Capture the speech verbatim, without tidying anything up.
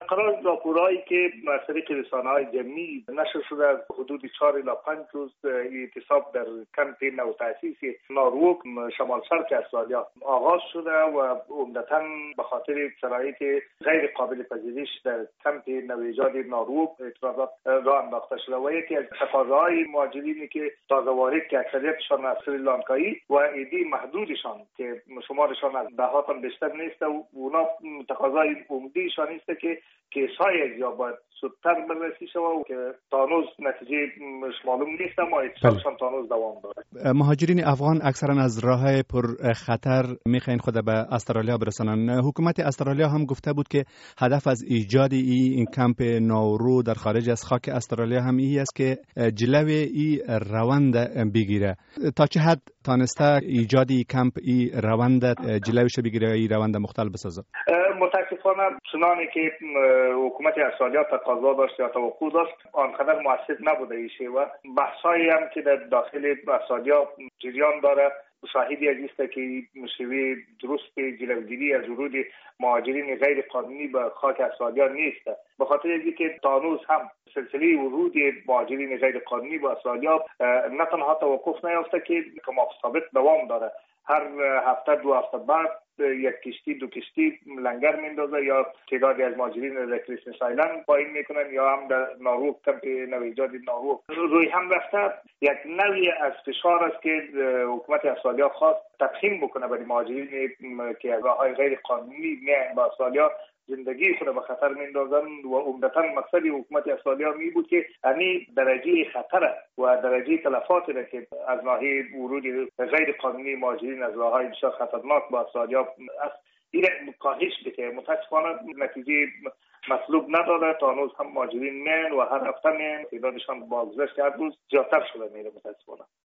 طبق راپورهایی که از طریق رسانه‌های جمعی نشر شده از حدود چهار الی پنج روز اعتصاب در کمپ نو تأسیس ناروک شمال شرق استرالیا آغاز شده و عمدتاً به خاطر شرایط غیر قابل پذیرش در کمپ نو ایجاد ناروک اعتراضات راه انداخته شده و یکی از تقاضاهای مهاجرینی که تازه وارد که اکثریتشان از سریلانکایی و ایدی محدودشان که شمارشان از ده تن بیشتر نیست و اونا تقاضای عمدیشان است که کیس‌های یا باید زودتر بررسی شود و که تانوز نتیجه معلوم نیست اما اعتصابشان تانوز دوام داره. مهاجرین افغان اکثرا از راه پر خطر میخواین خود به استرالیا برسانن. حکومت استرالیا هم گفته بود که هدف از ایجاد این کمپ نورو در خارج از خاک استرالیا هم این است که جلوی این روند بگیره. تا چه حد تانسته ایجاد این کمپ این روند جلویش بگیره، این روند مختل بسازه؟ متاسفانه چنانی که حکومت استرالیا تقاضا داشت یا توقع داشت آنقدر مؤثر نبوده ایشه و بحثایی هم که در داخل استرالیا جریان داره شاهدی از است که مشروع درست جلوگیری از ورود مهاجرین غیر قانونی به خاک استرالیا نیست. به خاطر اینکه تانوز هم سلسله ورود مهاجرین غیر قانونی به استرالیا نه تنها توقف نیافته که کما ثابت دوام داره. هر هفته دو هفته بعد یک کشتی دو کشتی لنگر میندازه یا تعدادی از مهاجرین را در کریسمس آیلند پایین میکنن یا هم در ناروک کمپ نو ایجاد ناروک روی هم رفته. یک نوعی از فشار است که حکومت استرالیا خواست تفهیم بکنه برای مهاجرین که از راههای غیر قانونی میان به استرالیا زندگی خود به خطر میندازن و عمدتاً مقصد حکومت استرالیا می بود که همین درجه خطر و درجه تلفات را که از ناحیه ورود غیر قانونی مهاجرین از راههای بسیار خطرناک به استرالیا است این کاهش بده. متاسفانه نتیجه مطلوب نداره. تا هنوز هم مهاجرین میان و هر هفته میان تعدادشان با گذشت هر روز زیادتر شده میره متاسفانه.